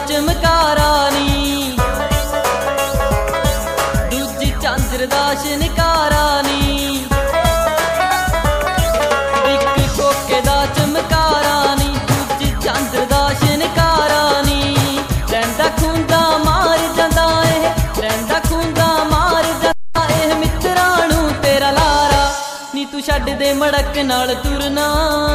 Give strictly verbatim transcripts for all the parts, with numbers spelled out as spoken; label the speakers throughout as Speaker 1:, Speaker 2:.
Speaker 1: चमकारा नी, दूजी झांजर दा शनकारा नी, इक कोके दा चमकारा नी, दूजी झांजर दा शनकारा नी। रैंदा खूंदा मार जांदा ए, रैंदा खूंदा मार जांदा ए मित्तरां नूं तेरा लारा नी, तू छड्ड दे मड़क नाल तुरना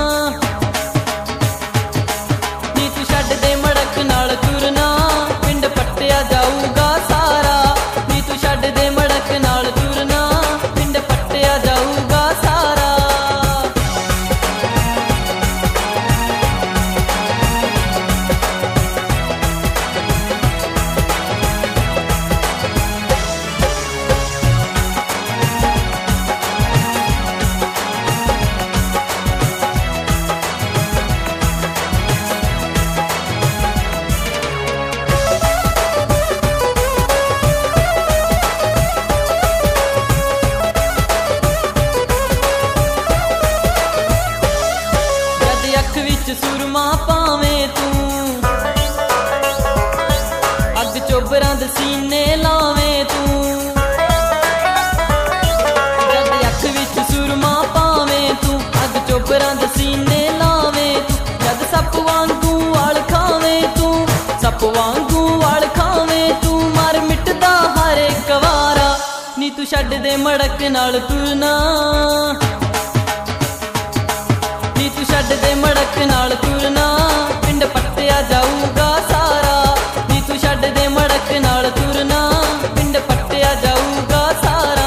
Speaker 1: नी, तू छड्ड दे मड़क नाल तुरना, पिंड पट्टिया जाऊगा सारा नी, तू छड्ड दे मड़क नाल तुरना, पिंड पट्टिया जाऊगा सारा। सुरमा पावें तू अग चोबरां दे सीने लावें तू, जद अख विच सुरमा पावें तू अग चोबरां दे सीने लावें तू, जद सप वांगू वाल खावें तू, सप वांगू वाल खावें तू, मर मिटदा हर एक वारा नी, तू छड्ड दे मड़क नाल तुरना नी, तू छड्ड दे मड़क नाल तुरना, पिंड पट्टिया जाऊगा सारा नी, तू छड्ड दे मड़क नाल तुरना, पिंड पट्टिया जाऊगा सारा।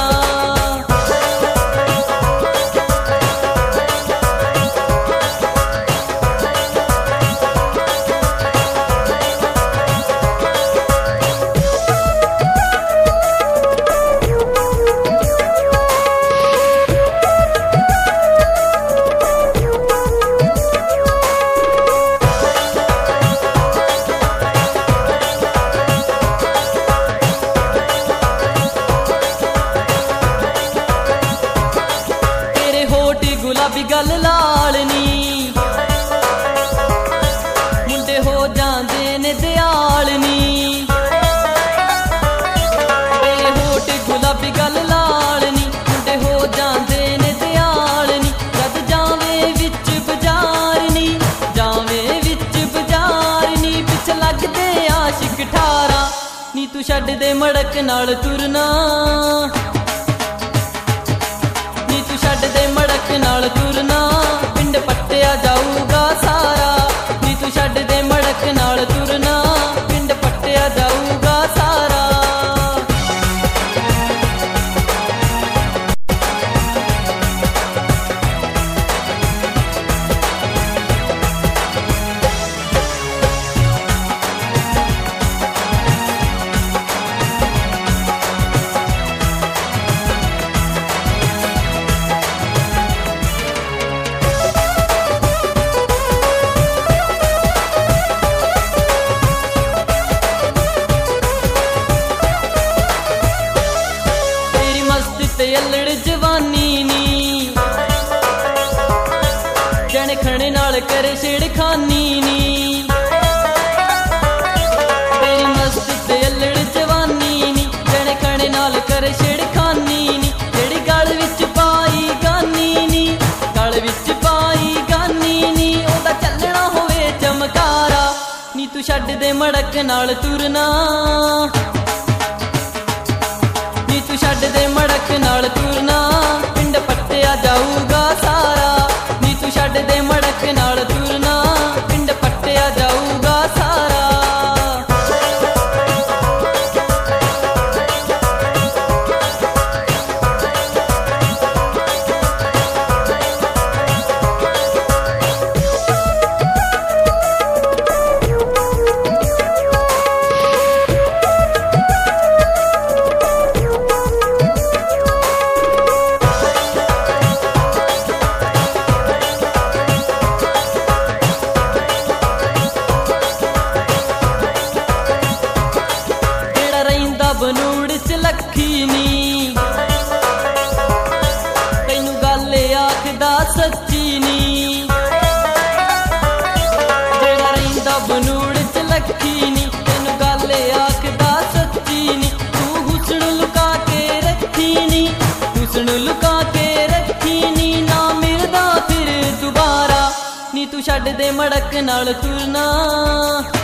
Speaker 1: गुलाबी गल लाल नी, मुंडे हो जांदे ने दयाल नी, तेरे होठ गुलाबी गल लाल नी, मुंडे हो जांदे ने दयाल नी, जद जावे विच बाजार नी, जावे विच बाजार नी, पिछ लगदे आशिक ठारा नी, तू छड्ड दे मड़क नाल तुरना नी, तू छड्ड दे मड़क नाल तुरना, पिंड पट्टिया जाऊगा सारा नी, तू छड्ड दे मड़क नाल तुरना, पिंड पट्टिया जाऊगा सारा। अल्लड़ जवानी नी, जने खणे नाल करे छेड़खानी नी, तेरी मस्त ते अल्लड़ जवानी नी, जने खणे नाल करे छेड़खानी नी, जेड़ी गल विच पाई गानी नी, गल विच पाई गानी नी, ओदा चलना होवे चमकारा नी, तू छड्ड दे मड़क नाल तुरना नी, तू छड्ड दे मड़क नाल तुरना, पिंड पट्टिया जाऊगा सारा नी, तू छड्ड दे मड़क नाल तुरना, पिंड पट्टिया जाऊगा सारा। सच्ची नी जेड़ा रहिंदा बनूड़ च लक्खी नी ਛੱਡ ਦੇ ਮੜਕ ਨਾਲ ਤੁਰਨਾ।